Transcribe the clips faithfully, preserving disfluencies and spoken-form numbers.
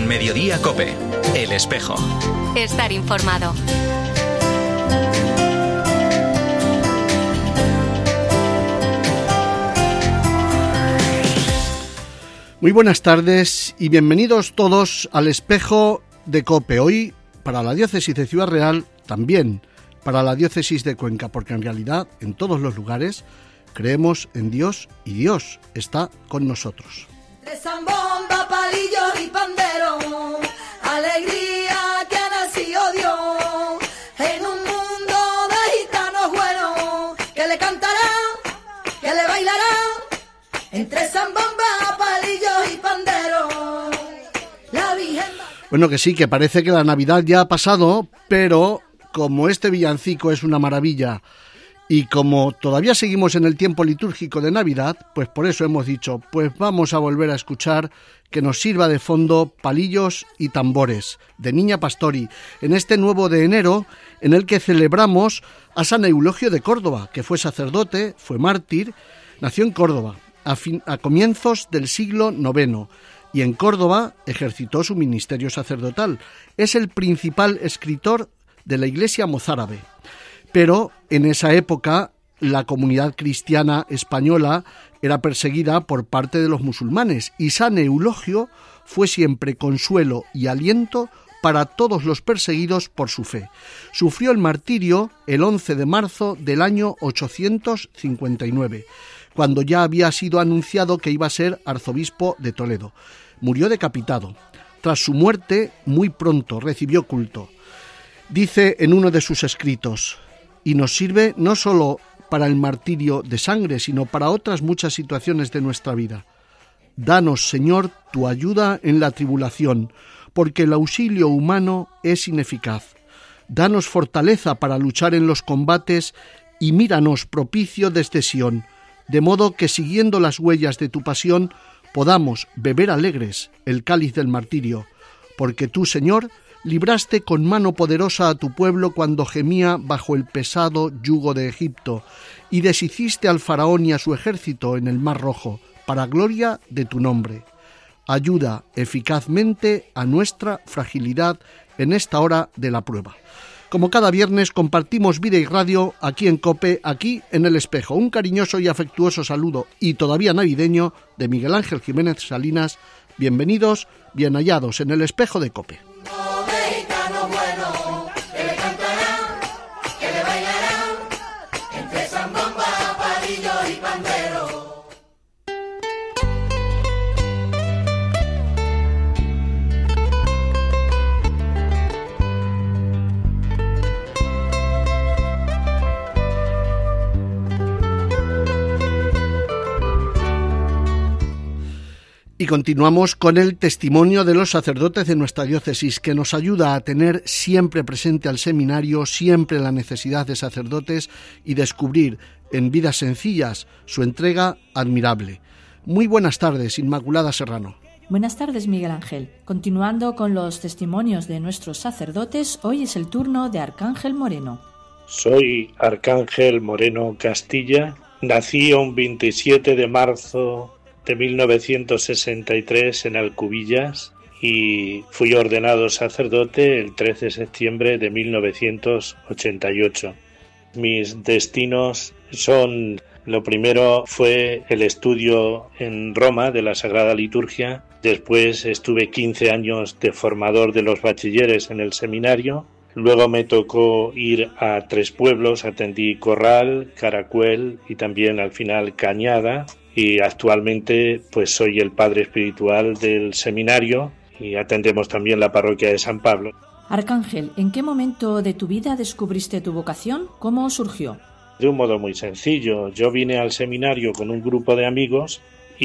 Mediodía COPE. El Espejo. Estar informado. Muy buenas tardes y bienvenidos todos al Espejo de COPE. Hoy para la diócesis de Ciudad Real, también para la diócesis de Cuenca, porque en realidad en todos los lugares creemos en Dios y Dios está con nosotros. De zambomba, palillos y pandero, alegría que ha nacido Dios, en un mundo de gitanos buenos, que le cantarán, que le bailarán, entre zambomba, palillos y pandero, la Virgen... Bueno, que sí, que parece que la Navidad ya ha pasado, pero como este villancico es una maravilla y como todavía seguimos en el tiempo litúrgico de Navidad, pues por eso hemos dicho, pues vamos a volver a escuchar que nos sirva de fondo Palillos y Tambores, de Niña Pastori, en este nuevo de enero en el que celebramos a San Eulogio de Córdoba, que fue sacerdote, fue mártir, nació en Córdoba a, fin, a comienzos del siglo noveno y en Córdoba ejercitó su ministerio sacerdotal. Es el principal escritor de la Iglesia mozárabe. Pero en esa época la comunidad cristiana española era perseguida por parte de los musulmanes y San Eulogio fue siempre consuelo y aliento para todos los perseguidos por su fe. Sufrió el martirio el once de marzo del año ochocientos cincuenta y nueve, cuando ya había sido anunciado que iba a ser arzobispo de Toledo. Murió decapitado. Tras su muerte, muy pronto recibió culto. Dice en uno de sus escritos: y nos sirve no solo para el martirio de sangre, sino para otras muchas situaciones de nuestra vida. Danos, Señor, tu ayuda en la tribulación, porque el auxilio humano es ineficaz. Danos fortaleza para luchar en los combates y míranos propicio desde Sión, de modo que siguiendo las huellas de tu pasión podamos beber alegres el cáliz del martirio, porque tú, Señor, libraste con mano poderosa a tu pueblo cuando gemía bajo el pesado yugo de Egipto, y deshiciste al faraón y a su ejército en el Mar Rojo, para gloria de tu nombre. Ayuda eficazmente a nuestra fragilidad en esta hora de la prueba. Como cada viernes compartimos vida y radio aquí en COPE, aquí en El Espejo. Un cariñoso y afectuoso saludo, y todavía navideño, de Miguel Ángel Jiménez Salinas. Bienvenidos, bien hallados en El Espejo de COPE. Y continuamos con el testimonio de los sacerdotes de nuestra diócesis, que nos ayuda a tener siempre presente al seminario, siempre la necesidad de sacerdotes y descubrir en vidas sencillas su entrega admirable. Muy buenas tardes, Inmaculada Serrano. Buenas tardes, Miguel Ángel. Continuando con los testimonios de nuestros sacerdotes, hoy es el turno de Arcángel Moreno. Soy Arcángel Moreno Castilla. Nací un veintisiete de marzo de mil novecientos sesenta y tres en Alcubillas y fui ordenado sacerdote el trece de septiembre de mil novecientos ochenta y ocho. Mis destinos son, lo primero fue el estudio en Roma de la Sagrada Liturgia, después estuve quince años de formador de los bachilleres en el seminario, luego me tocó ir a tres pueblos, atendí Corral, Caracuel y también al final Cañada. Y actualmente pues soy el padre espiritual del seminario y atendemos también la parroquia de San Pablo. Arcángel, ¿en qué momento de tu vida descubriste tu vocación? ¿Cómo surgió? De un modo muy sencillo. Yo vine al seminario con un grupo de amigos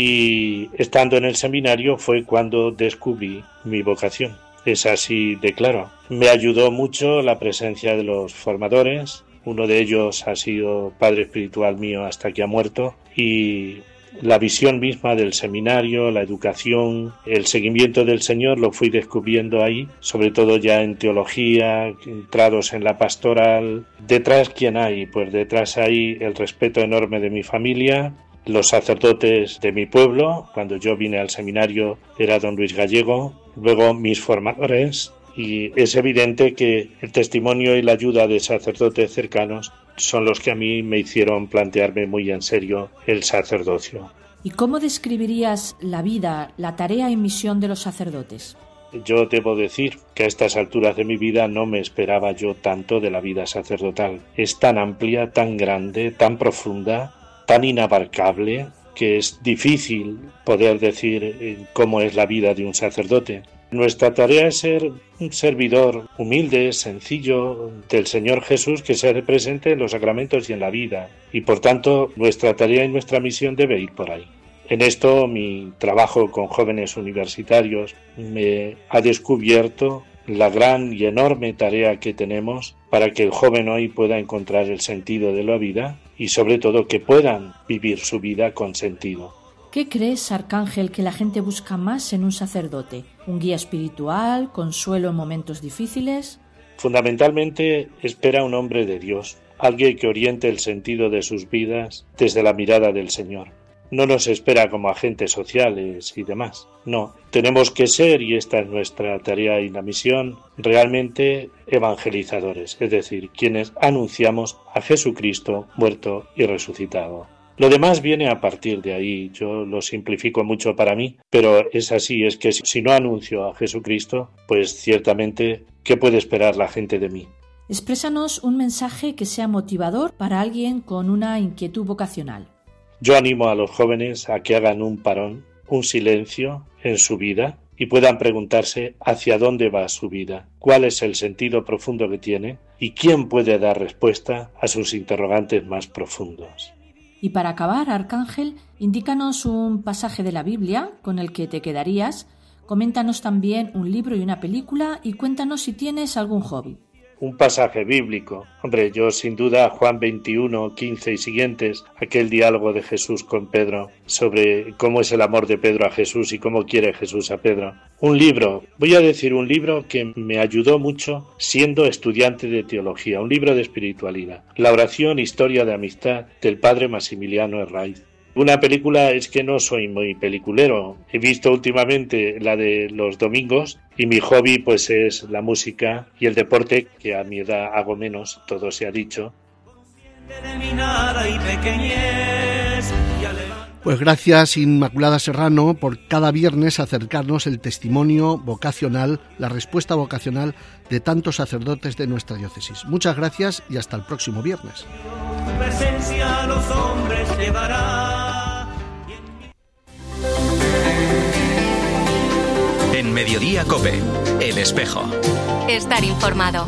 y estando en el seminario fue cuando descubrí mi vocación. Es así de claro. Me ayudó mucho la presencia de los formadores. Uno de ellos ha sido padre espiritual mío hasta que ha muerto y la visión misma del seminario, la educación, el seguimiento del Señor lo fui descubriendo ahí, sobre todo ya en teología, entrados en la pastoral. Detrás, ¿quién hay? Pues detrás hay el respeto enorme de mi familia, los sacerdotes de mi pueblo. Cuando yo vine al seminario era don Luis Gallego, luego mis formadores, y es evidente que el testimonio y la ayuda de sacerdotes cercanos son los que a mí me hicieron plantearme muy en serio el sacerdocio. ¿Y cómo describirías la vida, la tarea y misión de los sacerdotes? Yo debo decir que a estas alturas de mi vida no me esperaba yo tanto de la vida sacerdotal. Es tan amplia, tan grande, tan profunda, tan inabarcable, que es difícil poder decir cómo es la vida de un sacerdote. Nuestra tarea es ser un servidor humilde, sencillo, del Señor Jesús, que se hace presente en los sacramentos y en la vida. Y por tanto, nuestra tarea y nuestra misión debe ir por ahí. En esto, mi trabajo con jóvenes universitarios me ha descubierto la gran y enorme tarea que tenemos para que el joven hoy pueda encontrar el sentido de la vida y sobre todo que puedan vivir su vida con sentido. ¿Qué crees, Arcángel, que la gente busca más en un sacerdote? ¿Un guía espiritual, consuelo en momentos difíciles? Fundamentalmente espera un hombre de Dios, alguien que oriente el sentido de sus vidas desde la mirada del Señor. No nos espera como agentes sociales y demás. No, tenemos que ser, y esta es nuestra tarea y la misión, realmente evangelizadores, es decir, quienes anunciamos a Jesucristo muerto y resucitado. Lo demás viene a partir de ahí, yo lo simplifico mucho para mí, pero es así, es que si no anuncio a Jesucristo, pues ciertamente, ¿qué puede esperar la gente de mí? Exprésanos un mensaje que sea motivador para alguien con una inquietud vocacional. Yo animo a los jóvenes a que hagan un parón, un silencio en su vida y puedan preguntarse hacia dónde va su vida, cuál es el sentido profundo que tiene y quién puede dar respuesta a sus interrogantes más profundos. Y para acabar, Arcángel, indícanos un pasaje de la Biblia con el que te quedarías, coméntanos también un libro y una película y cuéntanos si tienes algún hobby. Un pasaje bíblico. Hombre, yo sin duda Juan veintiuno, quince y siguientes, aquel diálogo de Jesús con Pedro sobre cómo es el amor de Pedro a Jesús y cómo quiere Jesús a Pedro. Un libro, voy a decir un libro que me ayudó mucho siendo estudiante de teología, un libro de espiritualidad. La oración, historia de amistad del padre Maximiliano Herraiz. Una película es que no soy muy peliculero. He visto últimamente la de los domingos y mi hobby pues es la música y el deporte, que a mi edad hago menos, todo se ha dicho. Pues gracias, Inmaculada Serrano, por cada viernes acercarnos el testimonio vocacional, la respuesta vocacional de tantos sacerdotes de nuestra diócesis. Muchas gracias y hasta el próximo viernes. Presencia a los hombres llevará. En Mediodía COPE, El Espejo. Estar informado.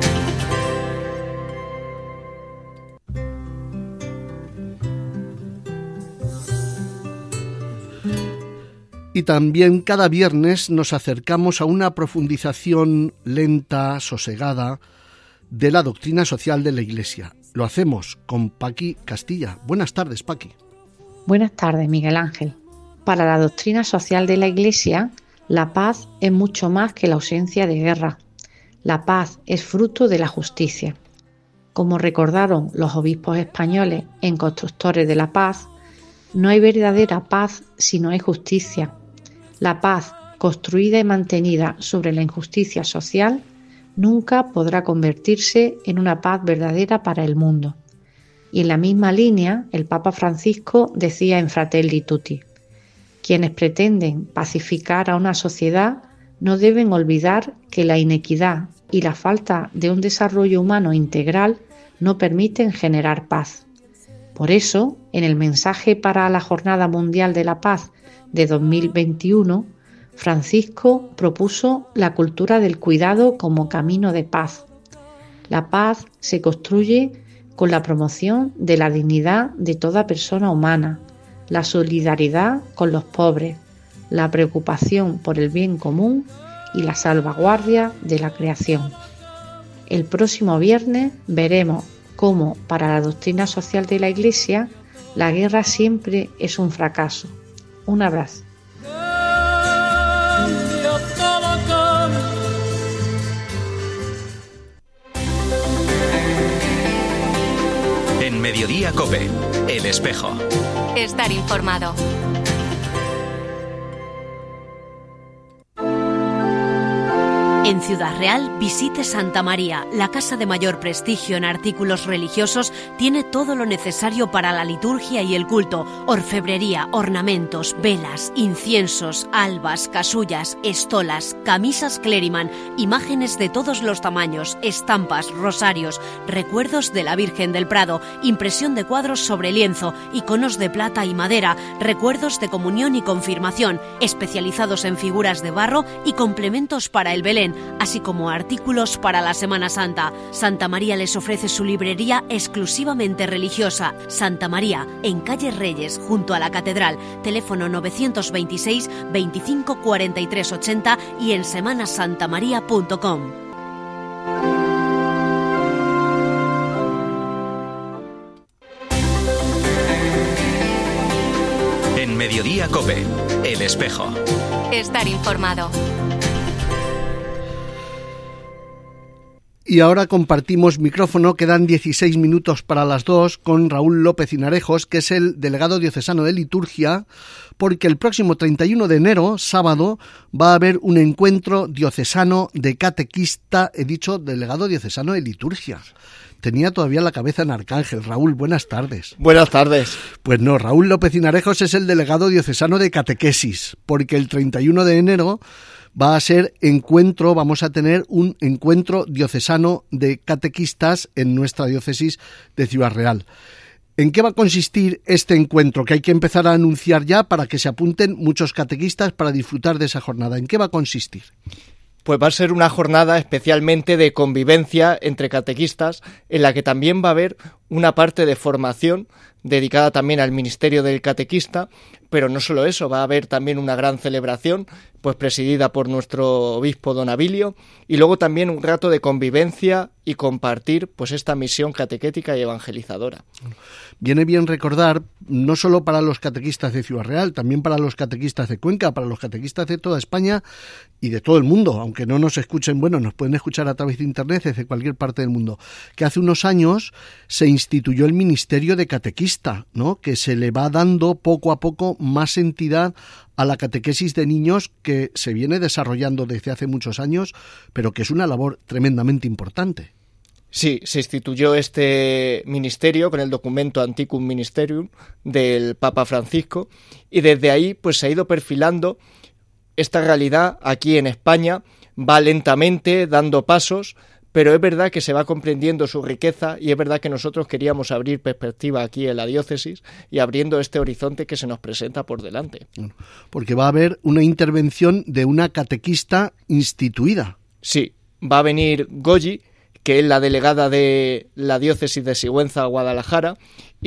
Y también cada viernes nos acercamos a una profundización lenta, sosegada, de la doctrina social de la Iglesia. Lo hacemos con Paqui Castilla. Buenas tardes, Paqui. Buenas tardes, Miguel Ángel. Para la doctrina social de la Iglesia, la paz es mucho más que la ausencia de guerra. La paz es fruto de la justicia. Como recordaron los obispos españoles en Constructores de la Paz, no hay verdadera paz si no hay justicia. La paz, construida y mantenida sobre la injusticia social, nunca podrá convertirse en una paz verdadera para el mundo. Y en la misma línea, el Papa Francisco decía en Fratelli Tutti: quienes pretenden pacificar a una sociedad no deben olvidar que la inequidad y la falta de un desarrollo humano integral no permiten generar paz. Por eso, en el mensaje para la Jornada Mundial de la Paz de dos mil veintiuno, Francisco propuso la cultura del cuidado como camino de paz. La paz se construye con la promoción de la dignidad de toda persona humana, la solidaridad con los pobres, la preocupación por el bien común y la salvaguardia de la creación. El próximo viernes veremos cómo, para la doctrina social de la Iglesia, la guerra siempre es un fracaso. Un abrazo. En Mediodía COPE, El Espejo. Estar informado. En Ciudad Real, visite Santa María. La casa de mayor prestigio en artículos religiosos tiene todo lo necesario para la liturgia y el culto. Orfebrería, ornamentos, velas, inciensos, albas, casullas, estolas, camisas Cleriman, imágenes de todos los tamaños, estampas, rosarios, recuerdos de la Virgen del Prado, impresión de cuadros sobre lienzo, iconos de plata y madera, recuerdos de comunión y confirmación, especializados en figuras de barro y complementos para el Belén, así como artículos para la Semana Santa. Santa María les ofrece su librería exclusivamente religiosa. Santa María, en calle Reyes, junto a la Catedral. Teléfono novecientos veintiséis, veinticinco, cuarenta y tres, ochenta y en semana santa maría punto com. En Mediodía COPE, El Espejo. Estar informado. Y ahora compartimos micrófono, quedan dieciséis minutos para las dos, con Raúl López Hinarejos, que es el delegado diocesano de liturgia, porque el próximo treinta y uno de enero, sábado, va a haber un encuentro diocesano de catequista, he dicho delegado diocesano de liturgia. Tenía todavía la cabeza en Arcángel. Raúl, buenas tardes. Buenas tardes. Pues no, Raúl López Hinarejos es el delegado diocesano de catequesis, porque el treinta y uno de enero va a ser encuentro, vamos a tener un encuentro diocesano de catequistas en nuestra diócesis de Ciudad Real. ¿En qué va a consistir este encuentro? Que hay que empezar a anunciar ya para que se apunten muchos catequistas para disfrutar de esa jornada. ¿En qué va a consistir? Pues va a ser una jornada especialmente de convivencia entre catequistas, en la que también va a haber una parte de formación dedicada también al ministerio del catequista, pero no solo eso, va a haber también una gran celebración, pues presidida por nuestro obispo don Abilio, y luego también un rato de convivencia y compartir pues esta misión catequética y evangelizadora. Viene bien recordar, no solo para los catequistas de Ciudad Real, también para los catequistas de Cuenca, para los catequistas de toda España y de todo el mundo, aunque no nos escuchen, bueno, nos pueden escuchar a través de internet desde cualquier parte del mundo, que hace unos años se instituyó el ministerio de catequista, ¿no? Que se le va dando poco a poco más entidad a la catequesis de niños, que se viene desarrollando desde hace muchos años, pero que es una labor tremendamente importante. Sí, se instituyó este ministerio con el documento Anticum Ministerium del Papa Francisco, y desde ahí pues se ha ido perfilando esta realidad aquí en España, va lentamente dando pasos, pero es verdad que se va comprendiendo su riqueza, y es verdad que nosotros queríamos abrir perspectiva aquí en la diócesis y abriendo este horizonte que se nos presenta por delante. Porque va a haber una intervención de una catequista instituida. Sí, va a venir Goyi, que es la delegada de la diócesis de Sigüenza, Guadalajara,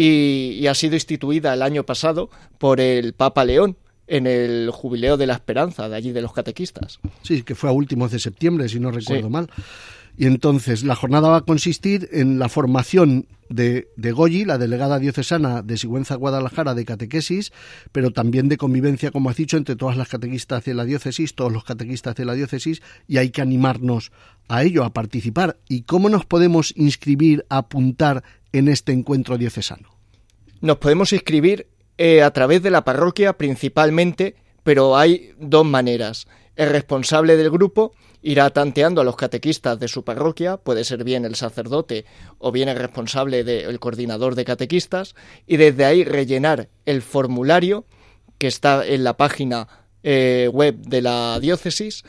y, y ha sido instituida el año pasado por el Papa León en el Jubileo de la Esperanza, de allí de los catequistas. Sí, que fue a últimos de septiembre, si no recuerdo sí. mal. Y entonces la jornada va a consistir en la formación de, de Goyi, la delegada diocesana de Sigüenza, Guadalajara, de catequesis, pero también de convivencia, como has dicho, entre todas las catequistas de la diócesis, todos los catequistas de la diócesis, y hay que animarnos a ello, a participar. ¿Y cómo nos podemos inscribir, a apuntar en este encuentro diocesano? Nos podemos inscribir eh, a través de la parroquia principalmente, pero hay dos maneras. El responsable del grupo irá tanteando a los catequistas de su parroquia, puede ser bien el sacerdote o bien el responsable del coordinador de catequistas, y desde ahí rellenar el formulario que está en la página eh, web de la diócesis,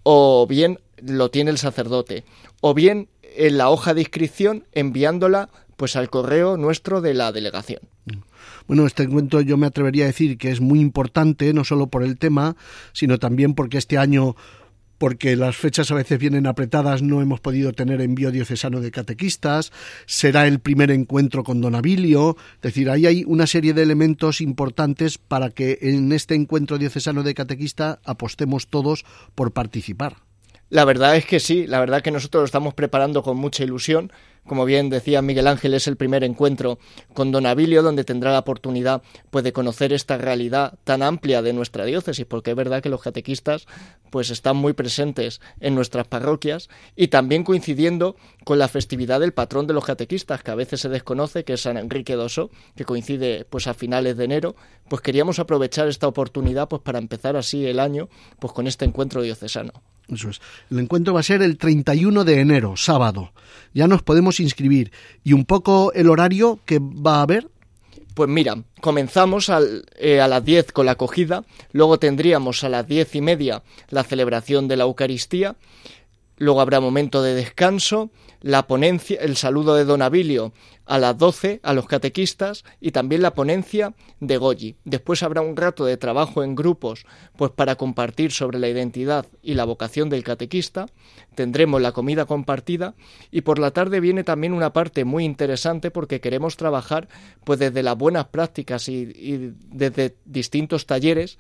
o bien lo tiene el sacerdote, o bien en la hoja de inscripción enviándola pues al correo nuestro de la delegación. Bueno, este encuentro yo me atrevería a decir que es muy importante, no solo por el tema, sino también porque este año, porque las fechas a veces vienen apretadas, no hemos podido tener envío diocesano de catequistas, será el primer encuentro con don Abilio, es decir, ahí hay una serie de elementos importantes para que en este encuentro diocesano de catequista apostemos todos por participar. La verdad es que sí, la verdad que nosotros lo estamos preparando con mucha ilusión. Como bien decía Miguel Ángel, es el primer encuentro con don Abilio, donde tendrá la oportunidad pues, de conocer esta realidad tan amplia de nuestra diócesis, porque es verdad que los catequistas pues, están muy presentes en nuestras parroquias, y también coincidiendo con la festividad del patrón de los catequistas, que a veces se desconoce, que es San Enrique d'Ossó, que coincide pues, a finales de enero. Pues queríamos aprovechar esta oportunidad pues, para empezar así el año pues, con este encuentro diocesano. Eso es. El encuentro va a ser el treinta y uno de enero, sábado. Ya nos podemos inscribir. ¿Y un poco el horario que va a haber? Pues mira, comenzamos al, eh, a las diez con la acogida, luego tendríamos a las diez y media la celebración de la Eucaristía, luego habrá momento de descanso, la ponencia, el saludo de Don Abilio a las doce a los catequistas y también la ponencia de Goyi. Después habrá un rato de trabajo en grupos pues para compartir sobre la identidad y la vocación del catequista. Tendremos la comida compartida y por la tarde viene también una parte muy interesante porque queremos trabajar pues desde las buenas prácticas y, y desde distintos talleres.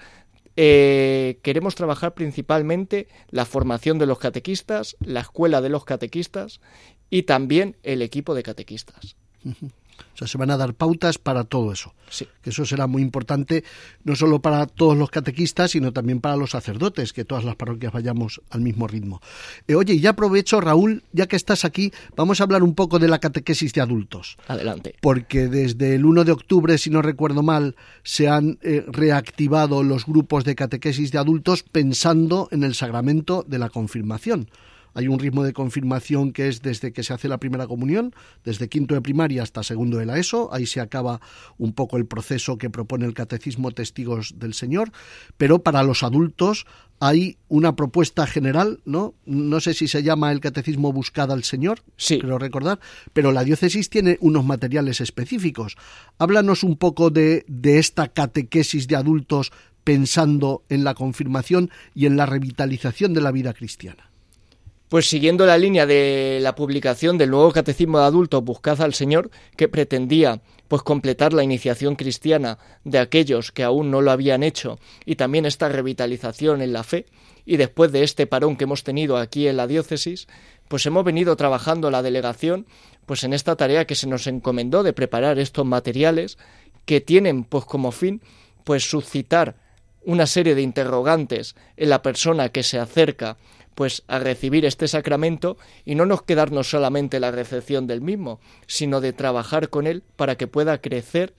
Eh, queremos trabajar principalmente la formación de los catequistas, la escuela de los catequistas y también el equipo de catequistas. Uh-huh. O sea, se van a dar pautas para todo eso. Sí. Que eso será muy importante, no solo para todos los catequistas, sino también para los sacerdotes, que todas las parroquias vayamos al mismo ritmo. Eh, oye, y ya aprovecho, Raúl, ya que estás aquí, vamos a hablar un poco de la catequesis de adultos. Adelante. Porque desde el uno de octubre, si no recuerdo mal, se han eh, reactivado los grupos de catequesis de adultos pensando en el sacramento de la confirmación. Hay un ritmo de confirmación que es desde que se hace la primera comunión, desde quinto de primaria hasta segundo de la ESO, ahí se acaba un poco el proceso que propone el Catecismo Testigos del Señor, pero para los adultos hay una propuesta general, ¿no? No sé si se llama el Catecismo Buscad al Señor, sí, creo recordar, pero la diócesis tiene unos materiales específicos. Háblanos un poco de, de esta catequesis de adultos pensando en la confirmación y en la revitalización de la vida cristiana. Pues siguiendo la línea de la publicación del nuevo Catecismo de Adultos Buscad al Señor, que pretendía pues completar la iniciación cristiana de aquellos que aún no lo habían hecho y también esta revitalización en la fe, y después de este parón que hemos tenido aquí en la diócesis, pues hemos venido trabajando la delegación pues en esta tarea que se nos encomendó de preparar estos materiales que tienen pues como fin pues suscitar una serie de interrogantes en la persona que se acerca pues a recibir este sacramento y no nos quedarnos solamente en la recepción del mismo, sino de trabajar con él para que pueda crecer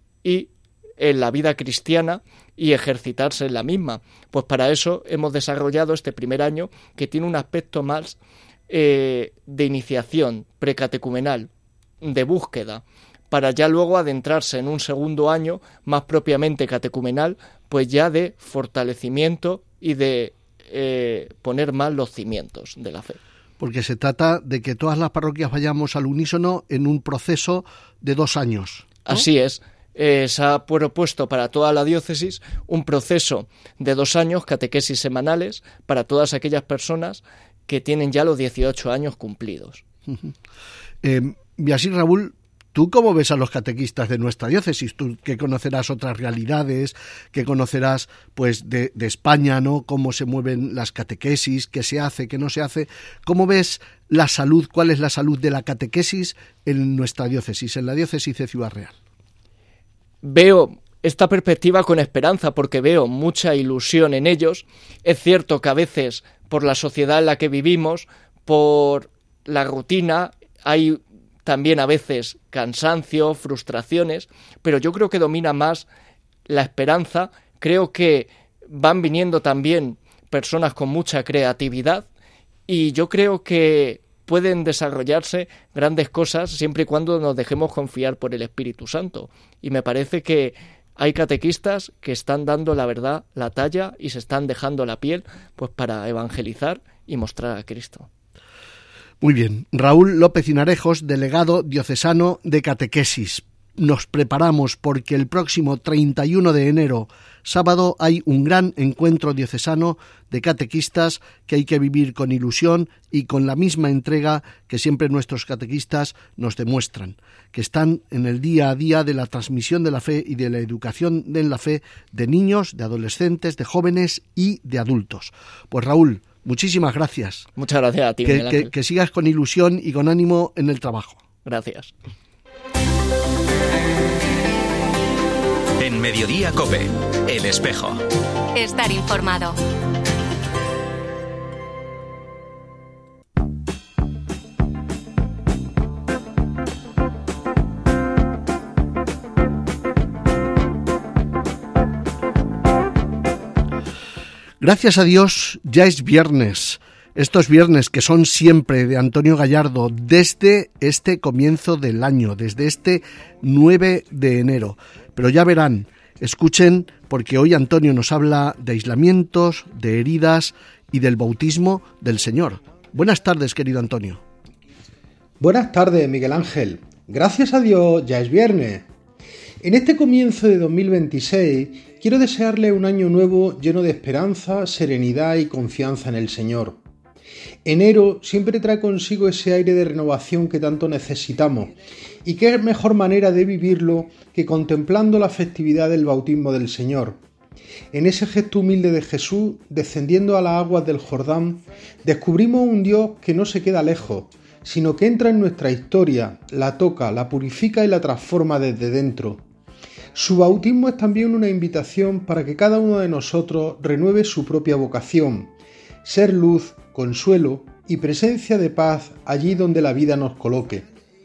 y en la vida cristiana y ejercitarse en la misma. Pues para eso hemos desarrollado este primer año que tiene un aspecto más eh, de iniciación precatecumenal, de búsqueda, para ya luego adentrarse en un segundo año más propiamente catecumenal, pues ya de fortalecimiento y de Eh, poner más los cimientos de la fe. Porque se trata de que todas las parroquias vayamos al unísono en un proceso de dos años, ¿no? Así es. Eh, se ha propuesto para toda la diócesis un proceso de dos años, catequesis semanales, para todas aquellas personas que tienen ya los dieciocho años cumplidos. Uh-huh. Eh, y así, Raúl, ¿tú cómo ves a los catequistas de nuestra diócesis? Tú que conocerás otras realidades, que conocerás pues de, de España, ¿no? Cómo se mueven las catequesis, qué se hace, qué no se hace. ¿Cómo ves la salud? ¿Cuál es la salud de la catequesis en nuestra diócesis, en la diócesis de Ciudad Real? Veo esta perspectiva con esperanza porque veo mucha ilusión en ellos. Es cierto que a veces por la sociedad en la que vivimos, por la rutina, hay también a veces cansancio, frustraciones, pero yo creo que domina más la esperanza. Creo que van viniendo también personas con mucha creatividad y yo creo que pueden desarrollarse grandes cosas siempre y cuando nos dejemos confiar por el Espíritu Santo. Y me parece que hay catequistas que están dando la verdad, la talla y se están dejando la piel pues para evangelizar y mostrar a Cristo. Muy bien. Raúl López Hinarejos, delegado diocesano de catequesis. Nos preparamos porque el próximo treinta y uno de enero, sábado, hay un gran encuentro diocesano de catequistas que hay que vivir con ilusión y con la misma entrega que siempre nuestros catequistas nos demuestran, que están en el día a día de la transmisión de la fe y de la educación en la fe de niños, de adolescentes, de jóvenes y de adultos. Pues Raúl, muchísimas gracias. Muchas gracias a ti, que, que, que sigas con ilusión y con ánimo en el trabajo. Gracias. En Mediodía COPE, El Espejo. Estar informado. Gracias a Dios, ya es viernes. Estos viernes que son siempre de Antonio Gallardo desde este comienzo del año, desde este nueve de enero. Pero ya verán, escuchen, porque hoy Antonio nos habla de aislamientos, de heridas y del bautismo del Señor. Buenas tardes, querido Antonio. Buenas tardes, Miguel Ángel. Gracias a Dios ya es viernes. En este comienzo de dos mil veintiséis quiero desearle un año nuevo lleno de esperanza, serenidad y confianza en el Señor. Enero siempre trae consigo ese aire de renovación que tanto necesitamos, y qué mejor manera de vivirlo que contemplando la festividad del bautismo del Señor. En ese gesto humilde de Jesús, descendiendo a las aguas del Jordán, descubrimos un Dios que no se queda lejos, sino que entra en nuestra historia, la toca, la purifica y la transforma desde dentro. Su bautismo es también una invitación para que cada uno de nosotros renueve su propia vocación, ser luz, consuelo y presencia de paz allí donde la vida nos coloque.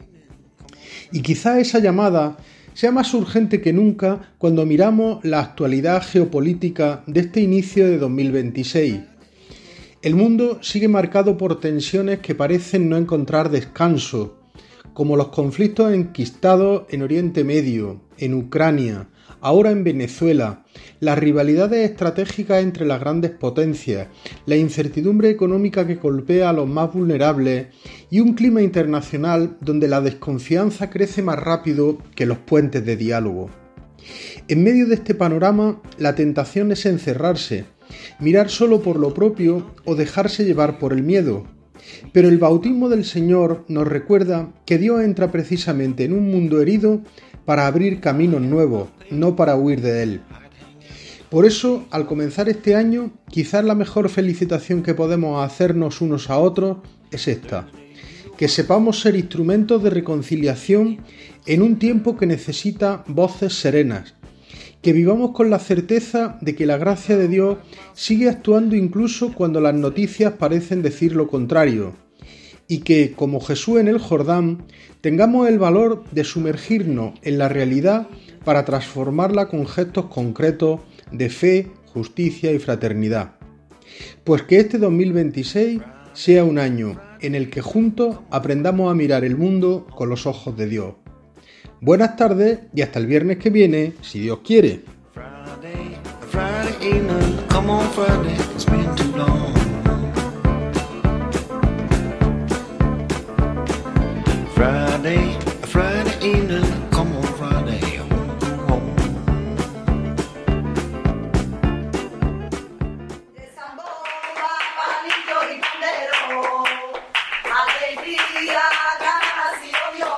Y quizá esa llamada sea más urgente que nunca cuando miramos la actualidad geopolítica de este inicio de dos mil veintiséis. El mundo sigue marcado por tensiones que parecen no encontrar descanso, como los conflictos enquistados en Oriente Medio, en Ucrania, ahora en Venezuela, las rivalidades estratégicas entre las grandes potencias, la incertidumbre económica que golpea a los más vulnerables y un clima internacional donde la desconfianza crece más rápido que los puentes de diálogo. En medio de este panorama, la tentación es encerrarse, mirar solo por lo propio o dejarse llevar por el miedo. Pero el bautismo del Señor nos recuerda que Dios entra precisamente en un mundo herido para abrir caminos nuevos, no para huir de él. Por eso, al comenzar este año, quizás la mejor felicitación que podemos hacernos unos a otros es esta: que sepamos ser instrumentos de reconciliación en un tiempo que necesita voces serenas, que vivamos con la certeza de que la gracia de Dios sigue actuando incluso cuando las noticias parecen decir lo contrario, y que, como Jesús en el Jordán, tengamos el valor de sumergirnos en la realidad para transformarla con gestos concretos de fe, justicia y fraternidad. Pues que este dos mil veintiséis sea un año en el que juntos aprendamos a mirar el mundo con los ojos de Dios. Buenas tardes y hasta el viernes que viene, si Dios quiere. Friday, Friday evening, come on Friday, it's been too long. Friday, Friday evening, come on Friday, I wanna go home. De zambomba, palillo y pandero, alegría, ganas y odio.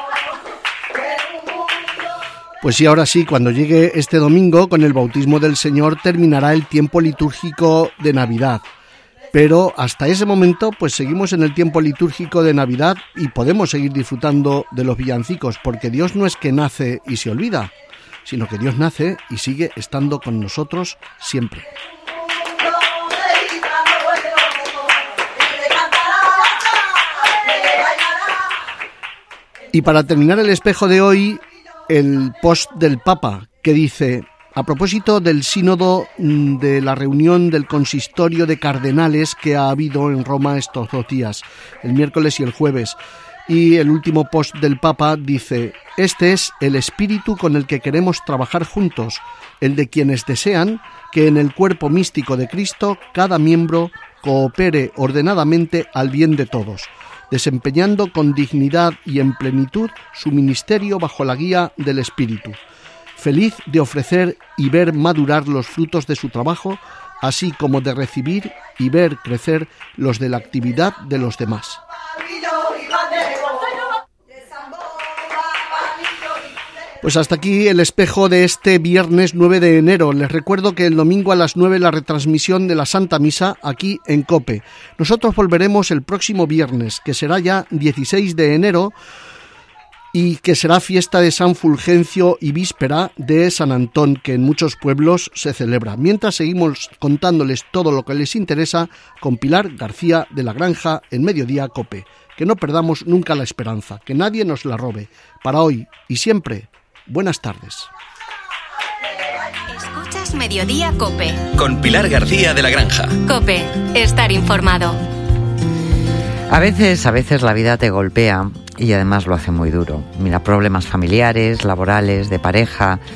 Pues sí, ahora sí, cuando llegue este domingo, con el bautismo del Señor, terminará el tiempo litúrgico de Navidad. Pero hasta ese momento, pues seguimos en el tiempo litúrgico de Navidad y podemos seguir disfrutando de los villancicos, porque Dios no es que nace y se olvida, sino que Dios nace y sigue estando con nosotros siempre. Y para terminar el espejo de hoy, el post del Papa, que dice: a propósito del sínodo de la reunión del consistorio de cardenales que ha habido en Roma estos dos días, el miércoles y el jueves, y el último post del Papa dice: este es el espíritu con el que queremos trabajar juntos, el de quienes desean que en el cuerpo místico de Cristo cada miembro coopere ordenadamente al bien de todos, desempeñando con dignidad y en plenitud su ministerio bajo la guía del Espíritu, feliz de ofrecer y ver madurar los frutos de su trabajo, así como de recibir y ver crecer los de la actividad de los demás. Pues hasta aquí el espejo de este viernes nueve de enero. Les recuerdo que el domingo a las nueve la retransmisión de la Santa Misa aquí en COPE. Nosotros volveremos el próximo viernes, que será ya dieciséis de enero, y que será fiesta de San Fulgencio y víspera de San Antón, que en muchos pueblos se celebra. Mientras seguimos contándoles todo lo que les interesa con Pilar García de la Granja en Mediodía COPE. Que no perdamos nunca la esperanza, que nadie nos la robe. Para hoy y siempre, buenas tardes. Escuchas Mediodía COPE. Con Pilar García de la Granja. COPE, estar informado. A veces, a veces la vida te golpea y además lo hace muy duro. Mira, problemas familiares, laborales, de pareja,